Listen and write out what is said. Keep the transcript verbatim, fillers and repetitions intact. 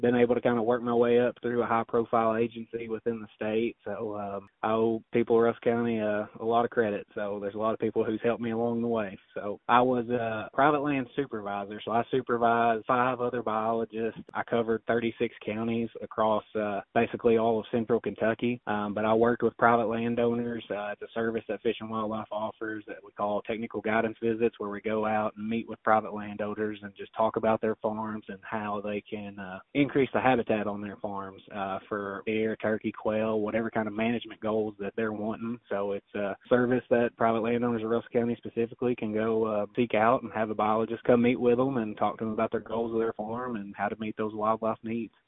been able to kind of work my way up through a high-profile agency within the state. So um, I owe people of Russell County uh, a lot of credit. So there's a lot of people who's helped me along the way. So I was a private land supervisor. So I supervised five other biologists. I covered thirty-six counties across uh, basically all of central Kentucky. Um, but I worked with private landowners. Uh, it's a service that Fish and Wildlife offers that we call technical guidance visits, where we go out and meet with private landowners and just talk about their farms and how they can uh, increase the habitat on their farms uh, for deer, turkey, quail, whatever kind of management goals that they're wanting. So it's a service that private landowners of Russell County specifically can go uh, seek out and have a biologist come meet with them and talk to them about their goals of their farm and how to meet those wildlife needs.